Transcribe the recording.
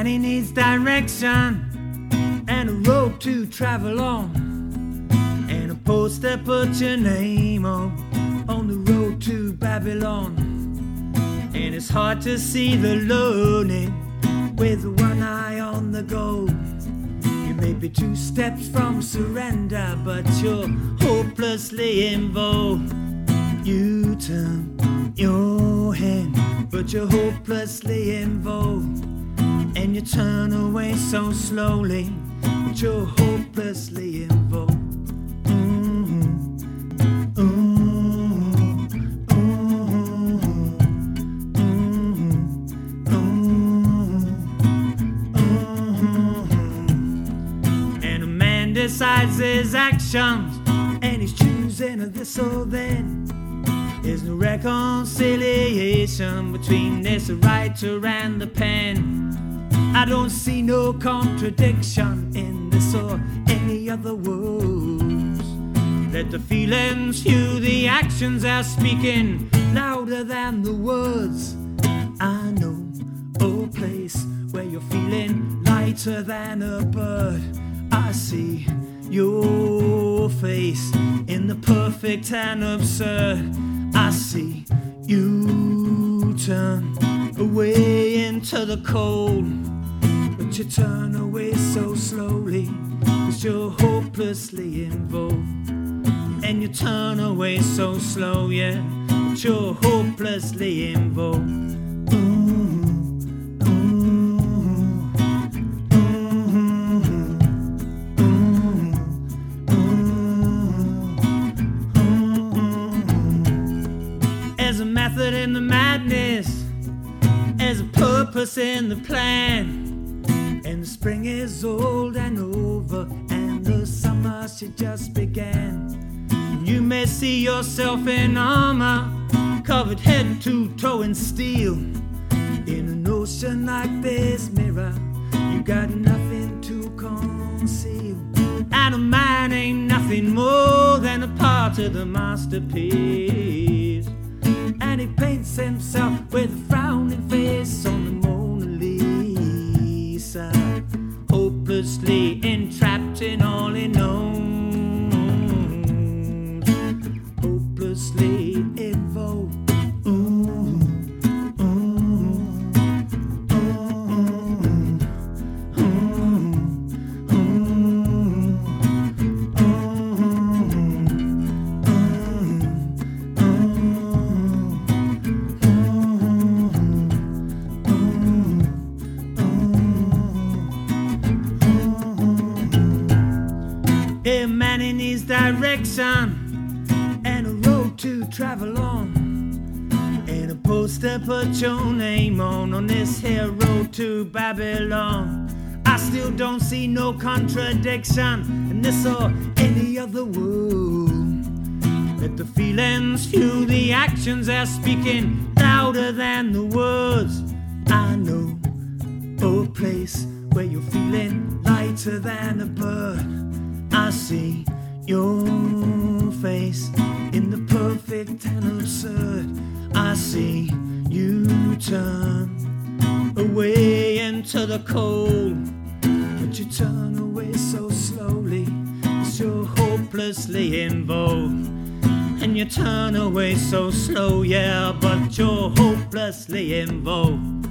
man, he needs direction and a road to travel on, and a post that puts your name on the road to Babylon. And it's hard to see the learning with one eye on the goal. You may be 2 steps from surrender, but you're hopelessly involved. You turn your head, but you're hopelessly involved. And you turn away so slowly, but you're hopelessly involved. And a man decides his actions, and he's choosing this or that. There's no reconciliation between this writer and the pen. I don't see no contradiction in this or any other words. Let the feelings fuel the actions are speaking louder than the words. I know a place where you're feeling lighter than a bird. I see your face in the perfect and absurd. I see you turn away into the cold, but you turn away so slowly, 'cause you're hopelessly involved. And you turn away so slow, yeah, but you're hopelessly involved. There's a method in the madness, there's a purpose in the plan. And the spring is old and over, and the summer she just began. And you may see yourself in armor, covered head to toe in steel. In an ocean like this mirror, you got nothing to conceal. And a man ain't nothing more than a part of the masterpiece. And he paints himself with a frowning face on the Mona Lisa, hopelessly entrapped in all he knows, hopelessly involved. A man in his direction and a road to travel on, and a poster put your name on this here road to Babylon. I still don't see no contradiction in this or any other word. Let the feelings fuel the actions, are speaking louder than the words. I know a place where you're feeling lighter than a bird. I see your face in the perfect and absurd. I see you turn away into the cold, but you turn away so slowly, 'cause you're hopelessly involved. And you turn away so slow, yeah, but you're hopelessly involved.